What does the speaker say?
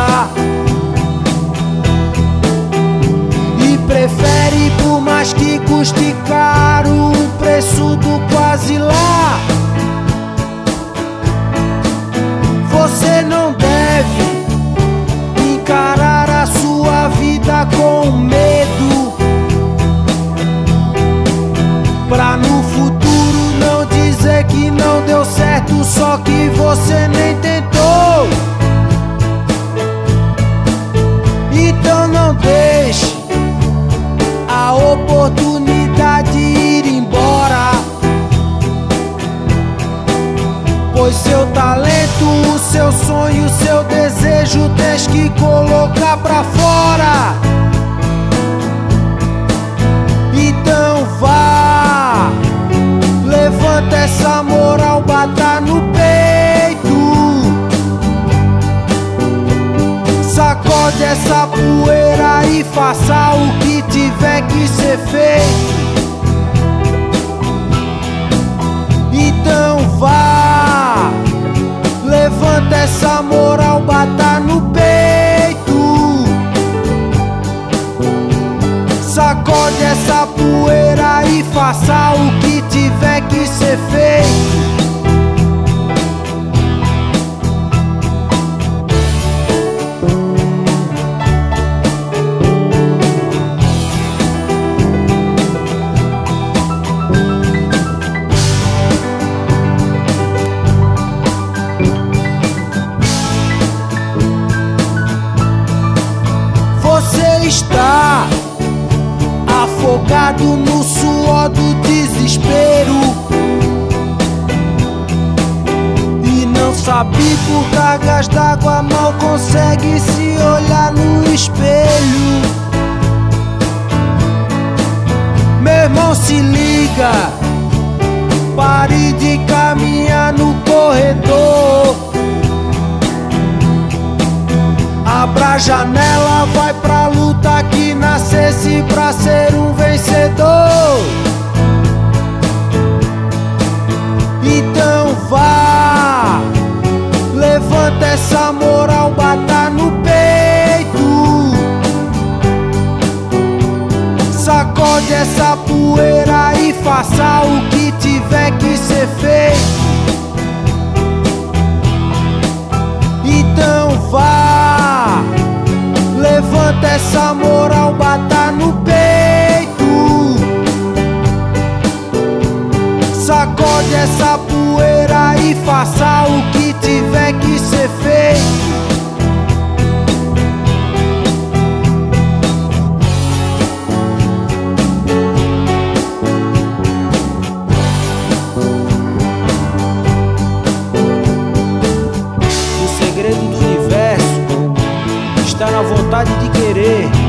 volta e prefere, por mais que custe caro, um preço do quase lá. Você não deve encarar a sua vida com medo, pra no futuro não dizer que não deu certo, só que você nem tentou. Então não deixe a oportunidade ir embora, pois seu talento, o seu sonho, o seu desejo tens que colocar pra fora. Então vá, levanta essa moral, bata no peito, sacode essa poeira e faça o que tiver que ser feito. Então vá, levanta essa moral, bata no peito, sacode essa poeira e faça o que tiver que ser feito. Você está afogado no suor do desespero e não sabe por cargas d'água, mal consegue se olhar no espelho. Meu irmão, se liga, pare de caminhar no corredor, abra a janela, vai pra luta que nascesse pra ser um vencedor. Então vá, levanta essa moral, bata no peito, sacode essa poeira e faça o que tiver que ser feito. Então vá, levanta essa moral, bata no peito, sacode essa poeira e faça o que tiver que ser feito. O segredo do universo está na vontade de querer.